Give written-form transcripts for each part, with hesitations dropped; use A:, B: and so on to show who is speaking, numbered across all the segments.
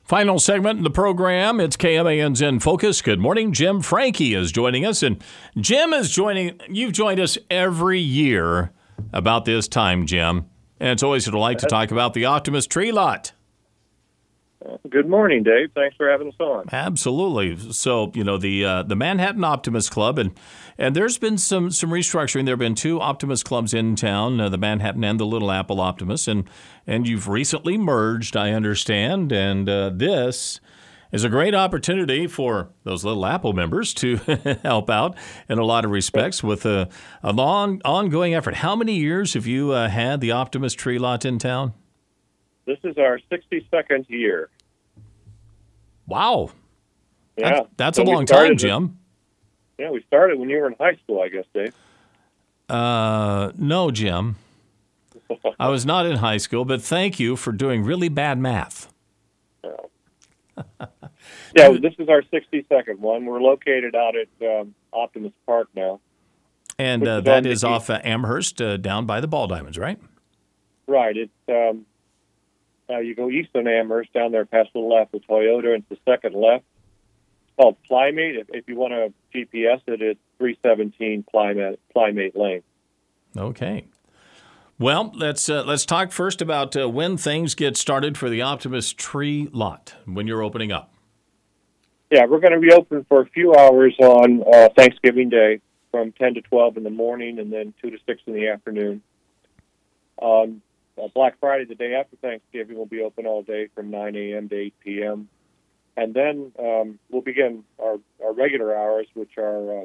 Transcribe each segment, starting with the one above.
A: Final segment in the program. It's KMAN's In Focus. Good morning. Jim Frankie is joining us. And Jim is you've joined us every year about this time, Jim. And it's always a delight to talk about the Optimus Tree Lot.
B: Good morning, Dave. Thanks for having us on.
A: Absolutely. So, the Manhattan Optimist Club, and there's been some restructuring. There have been two Optimist clubs in town, the Manhattan and the Little Apple Optimist, and you've recently merged, I understand, and this is a great opportunity for those Little Apple members to help out in a lot of respects with a long, ongoing effort. How many years have you had the Optimist Tree Lot in town?
B: This is our 62nd year.
A: Wow.
B: Yeah.
A: That's a long time, Jim.
B: Yeah, we started when you were in high school, I guess, Dave.
A: No, Jim. I was not in high school, but thank you for doing really bad math.
B: Yeah, this is our 62nd one. We're located out at Optimist Park now.
A: And that is off Amherst, down by the Ball Diamonds, right?
B: Right. It's you go east on Amherst, down there past the left with Toyota, and it's the second left. It's called Plymate. If you want to GPS it, it's 317 Plymate Lane.
A: Okay. Well, let's talk first about when things get started for the Optimist Tree Lot, when you're opening up.
B: Yeah, we're going to be open for a few hours on Thanksgiving Day from 10 to 12 in the morning and then 2 to 6 in the afternoon. Black Friday, the day after Thanksgiving, will be open all day from 9 a.m. to 8 p.m. And then we'll begin our regular hours, which are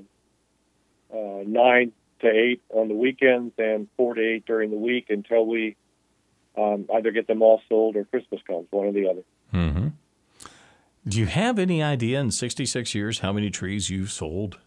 B: 9 to 8 on the weekends and 4 to 8 during the week until we either get them all sold or Christmas comes, one or the other.
A: Mm-hmm. Do you have any idea in 66 years how many trees you've sold?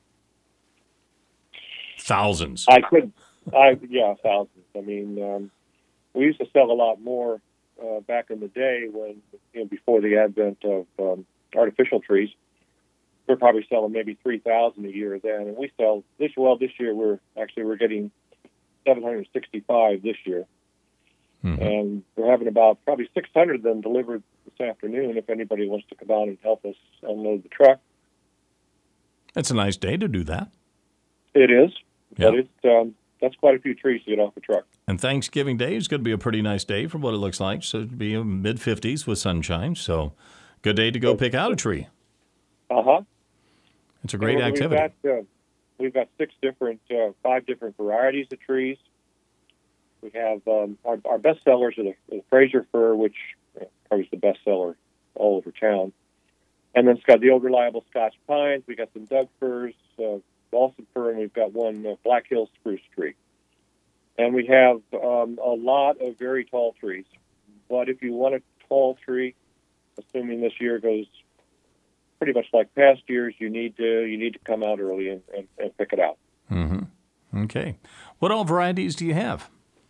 A: Thousands.
B: Yeah, thousands. I mean, we used to sell a lot more back in the day when, before the advent of artificial trees. We're probably selling maybe 3,000 a year then, and we sell this year we're getting 765 this year, and we're having about probably 600 of them delivered this afternoon. If anybody wants to come out and help us unload the truck,
A: it's a nice day to do that.
B: It is,
A: yeah.
B: But that's quite a few trees to get off the truck.
A: And Thanksgiving Day is going to be a pretty nice day from what it looks like. So it'll be mid-50s with sunshine. So good day to go pick out a tree.
B: Uh-huh.
A: It's a great activity.
B: We've got 5 different varieties of trees. We have our best sellers are the Fraser fir, which probably is the best seller all over town. And then it's got the old reliable Scotch pines. We got some Doug firs, balsam fir, and we've got one Black Hills spruce tree. And we have a lot of very tall trees. But if you want a tall tree, assuming this year goes pretty much like past years, you need to come out early and pick it out.
A: Mm-hmm. Okay. What all varieties do you have?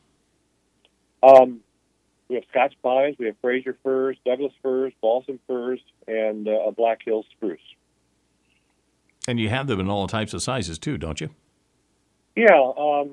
B: We have Scotch pines, we have Fraser firs, Douglas firs, balsam firs, and a Black Hills spruce.
A: And you have them in all types of sizes too, don't you?
B: Yeah.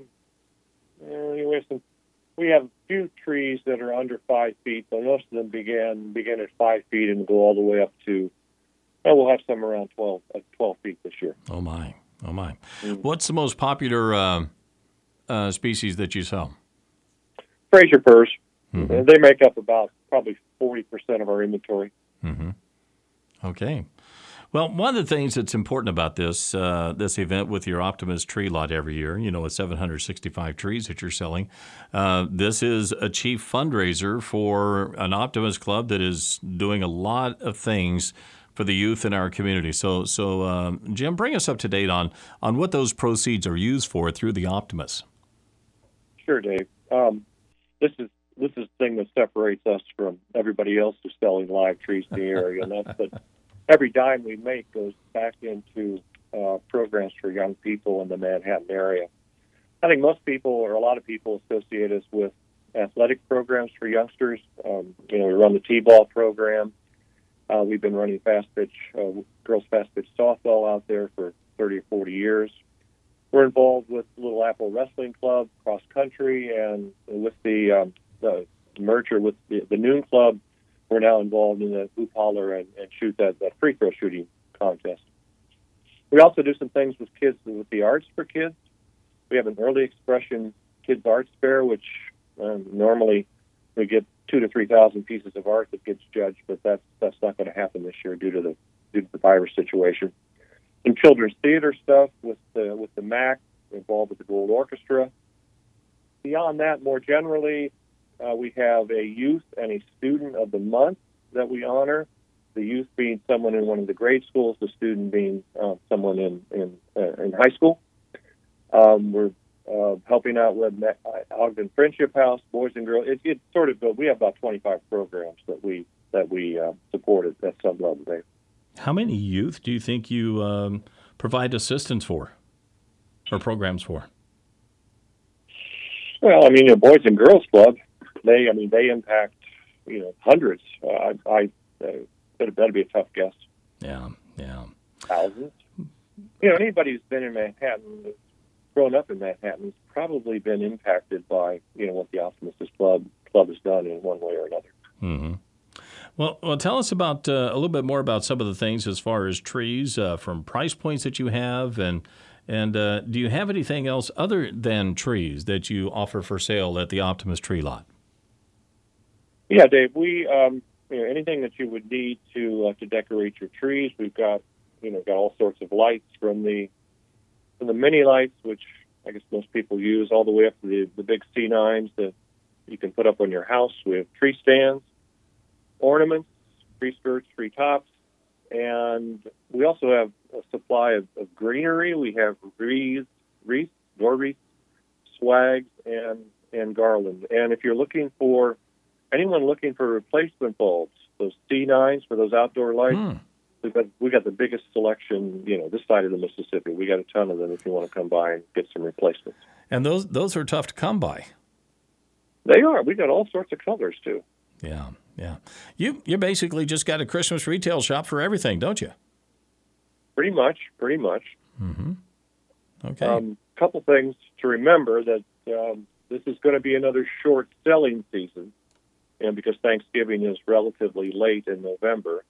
B: We have a few trees that are under 5 feet, but most of them begin at 5 feet and go all the way up to. We'll have some around 12 feet this year.
A: Oh my! Mm-hmm. What's the most popular species that you sell?
B: Fraser firs.
A: Mm-hmm.
B: They make up about probably 40% of our inventory.
A: Mm-hmm. Okay. Well, one of the things that's important about this event with your Optimist Tree Lot every year, with 765 trees that you're selling, this is a chief fundraiser for an Optimist Club that is doing a lot of things for the youth in our community. So, Jim, bring us up to date on what those proceeds are used for through the Optimist.
B: Sure, Dave. This is the thing that separates us from everybody else who's selling live trees in the area, and that's that every dime we make goes back into programs for young people in the Manhattan area. I think most people, or a lot of people, associate us with athletic programs for youngsters. We run the T-ball program. We've been running girls fast pitch softball out there for 30 or 40 years. We're involved with Little Apple Wrestling Club, cross country, and with the merger with the Noon Club, we're now involved in the hoop holler and shoot that free throw shooting contest. We also do some things with kids with the arts for kids. We have an early expression kids arts fair, which normally we get 2,000 to 3,000 pieces of art that gets judged, but that's not going to happen this year due to the virus situation. Some children's theater stuff with the MAC, involved with the Gold Orchestra. Beyond that, more generally, we have a youth and a student of the month that we honor. The youth being someone in one of the grade schools, the student being someone in high school. We're helping out with Ogden Friendship House, Boys and Girls. It's sort of we have about 25 programs that we support at some level there.
A: How many youth do you think you provide assistance for or programs for?
B: Well, I mean, the Boys and Girls Club, they impact hundreds. That'd be a tough guess.
A: Yeah.
B: Thousands. Anybody who's been in Manhattan, grown up in Manhattan, has probably been impacted by what the Optimus Club has done in one way or another.
A: Mm-hmm. Well, tell us about a little bit more about some of the things as far as trees, from price points that you have, and do you have anything else other than trees that you offer for sale at the Optimus Tree Lot?
B: Yeah, Dave. We anything that you would need to decorate your trees. We've got all sorts of lights from the mini lights, which I guess most people use, all the way up to the big C9s that you can put up on your house. We have tree stands, ornaments, tree skirts, tree tops, and we also have a supply of greenery. We have wreaths, door wreaths, swags, and garland. And if you're anyone looking for replacement bulbs, those C9s for those outdoor lights, we got the biggest selection, this side of the Mississippi. We got a ton of them if you want to come by and get some replacements.
A: And those are tough to come by.
B: They are. We got all sorts of colors too.
A: Yeah. You basically just got a Christmas retail shop for everything, don't you?
B: Pretty much.
A: Mm-hmm. Okay.
B: Couple things to remember that this is going to be another short selling season, and because Thanksgiving is relatively late in November.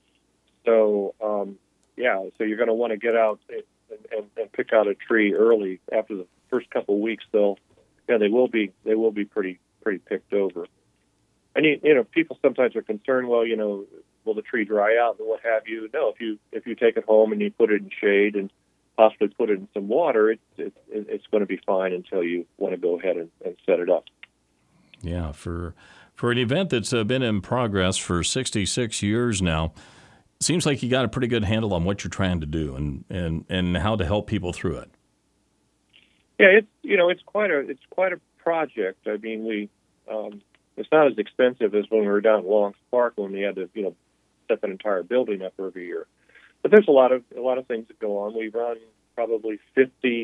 B: So, so you're going to want to get out and pick out a tree early. After the first couple of weeks, they will be pretty picked over. And people sometimes are concerned. Well, will the tree dry out and what have you? No, if you take it home and you put it in shade and possibly put it in some water, it's going to be fine until you want to go ahead and set it up.
A: Yeah, for an event that's been in progress for 66 years now, seems like you got a pretty good handle on what you're trying to do and how to help people through it.
B: Yeah, it's quite a project. I mean, it's not as expensive as when we were down at Long's Park when we had to set an entire building up every year. But there's a lot of things that go on. We run probably 50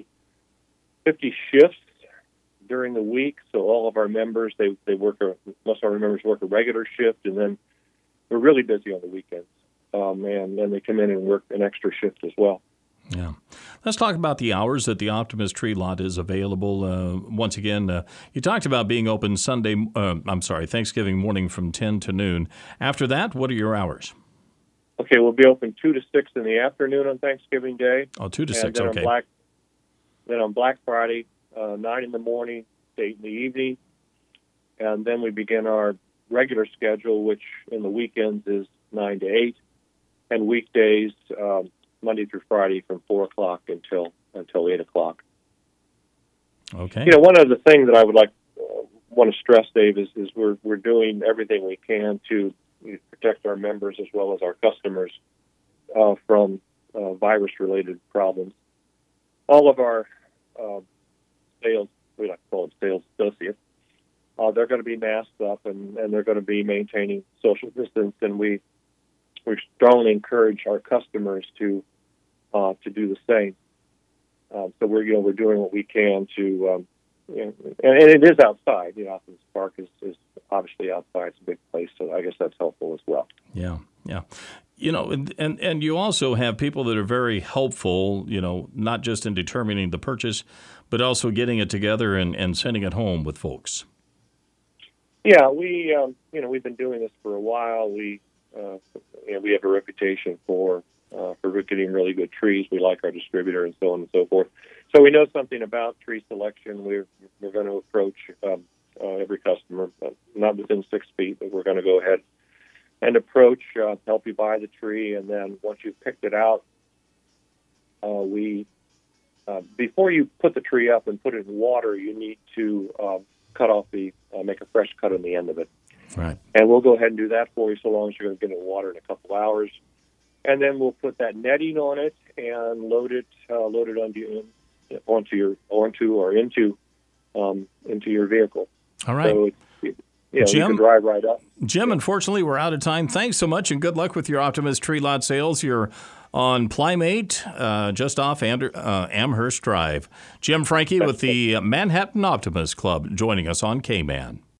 B: shifts during the week. So all of our members most of our members work a regular shift, and then we're really busy on the weekends. And then they come in and work an extra shift as well.
A: Yeah. Let's talk about the hours that the Optimus Tree Lot is available. Once again, you talked about being open Thanksgiving morning from 10 to noon. After that, what are your hours?
B: Okay, we'll be open 2 to 6 in the afternoon on Thanksgiving Day.
A: Oh, 2 to 6,
B: then
A: okay.
B: Then on Black Friday, 9 in the morning, 8 in the evening. And then we begin our regular schedule, which in the weekends is 9 to 8. And weekdays, Monday through Friday from 4 o'clock until 8 o'clock.
A: Okay.
B: One of the things that I would want to stress, Dave, is we're doing everything we can to protect our members as well as our customers from virus-related problems. All of our sales, we like to call them sales associates, they're going to be masked up and they're going to be maintaining social distance, and we strongly encourage our customers to do the same. So we're doing what we can to, and it is outside. Optimus Park is obviously outside. It's a big place, so I guess that's helpful as well.
A: Yeah. And you also have people that are very helpful. Not just in determining the purchase, but also getting it together and sending it home with folks.
B: Yeah, we've been doing this for a while. We have a reputation for getting really good trees. We like our distributor and so on and so forth. So we know something about tree selection. We're going to approach every customer, not within 6 feet, but we're going to go ahead and approach, help you buy the tree, and then once you've picked it out, before you put the tree up and put it in water, you need to make a fresh cut on the end of it.
A: Right.
B: And we'll go ahead and do that for you so long as you're going to get it in water in a couple hours. And then we'll put that netting on it and load it into your vehicle.
A: All right.
B: So
A: Jim,
B: you can drive right up.
A: Jim, unfortunately, we're out of time. Thanks so much, and good luck with your Optimus tree lot sales. You're on Plymate, just off Amherst Drive. Jim Franke with the Manhattan Optimus Club joining us on K-Man.